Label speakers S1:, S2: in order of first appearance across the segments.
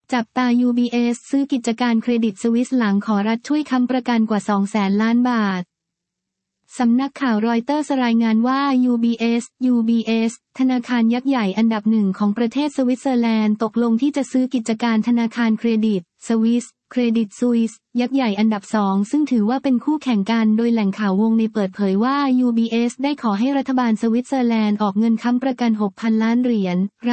S1: จับตา UBS ซื้อกิจการเครดิตสวิสหลังขอรัฐช่วยค้ำประกันกว่า 200,000 ล้านบาทสำนักข่าวรอยเตอร์สรายงานว่า UBS ธนาคารยักษ์ใหญ่อันดับหนึ่งของประเทศสวิตเซอร์แลนด์ตกลงที่จะซื้อกิจการธนาคารเครดิตสวิสเครดิตซุยส์ยักษ์ใหญ่อันดับ2ซึ่งถือว่าเป็นคู่แข่งกันโดยแหล่งข่าววงในเปิดเผยว่า UBS ได้ขอให้รัฐบาลสวิตเซอร์แลนด์ออกเงินค้ำประกัน 6,000 ล้านเหรียญราว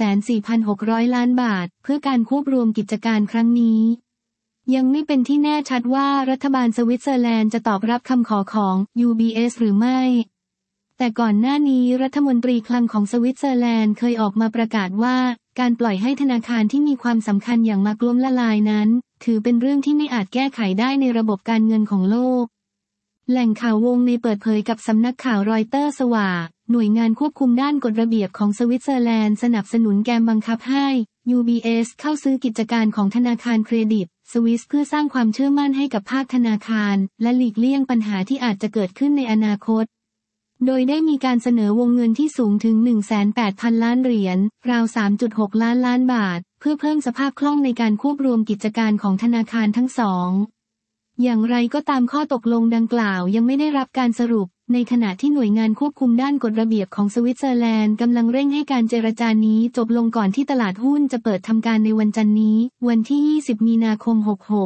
S1: 24,600 ล้านบาทเพื่อการควบรวมกิจการครั้งนี้ยังไม่เป็นที่แน่ชัดว่ารัฐบาลสวิตเซอร์แลนด์จะตอบรับคำขอของ UBS หรือไม่แต่ก่อนหน้านี้รัฐมนตรีคลังของสวิตเซอร์แลนด์เคยออกมาประกาศว่าการปล่อยให้ธนาคารที่มีความสำคัญอย่างมากล้มละลายนั้นถือเป็นเรื่องที่ไม่อาจแก้ไขได้ในระบบการเงินของโลกแหล่งข่าววงในเปิดเผยกับสำนักข่าวรอยเตอร์ว่าหน่วยงานควบคุมด้านกฎระเบียบของสวิตเซอร์แลนด์สนับสนุนแกมบังคับให้ UBS เข้าซื้อกิจการของธนาคารเครดิตสวิสเพื่อสร้างความเชื่อมั่นให้กับภาคธนาคารและหลีกเลี่ยงปัญหาที่อาจจะเกิดขึ้นในอนาคตโดยได้มีการเสนอวงเงินที่สูงถึง 18,000 ล้านเหรียญราว 3.6 ล้านบาทเพื่อเพิ่มสภาพคล่องในการควบรวมกิจการของธนาคารทั้งสองอย่างไรก็ตามข้อตกลงดังกล่าวยังไม่ได้รับการสรุปในขณะที่หน่วยงานควบคุมด้านกฎระเบียบของสวิตเซอร์แลนด์กำลังเร่งให้การเจรจานี้จบลงก่อนที่ตลาดหุ้นจะเปิดทำการในวันจันทร์นี้วันที่ 20 มีนาคม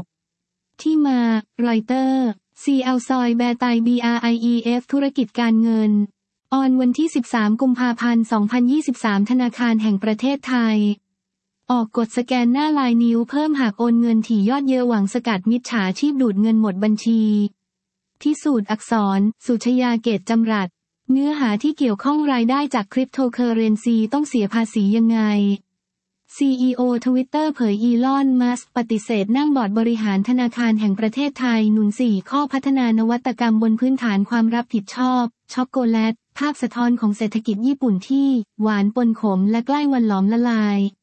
S1: 66ที่มารอยเตอร์CL ซอยแบร์ไต BRIEF ธุรกิจการเงินออนวันที่ 13 กุมภาพันธ์ 2023 ธนาคารแห่งประเทศไทยออกกฎสแกนหน้าลายนิ้วเพิ่มหากโอนเงินถี่ยอดเยอะหวังสกัดมิจฉาชีพดูดเงินหมดบัญชีพิสูจน์อักษรสุชยาเกตจำรัดเนื้อหาที่เกี่ยวข้องรายได้จากคริปโตเคอเรนซีต้องเสียภาษียังไง CEO Twitter เผยอีลอน มัสก์ปฏิเสธนั่งบอร์ดบริหารธนาคารแห่งประเทศไทยหนุน4ข้อพัฒนานวัตกรรมบนพื้นฐานความรับผิดชอบช็อกโกแลตภาพสะท้อนของเศรษฐกิจญี่ปุ่นที่หวานปนขมและใกล้วันหลอมละลาย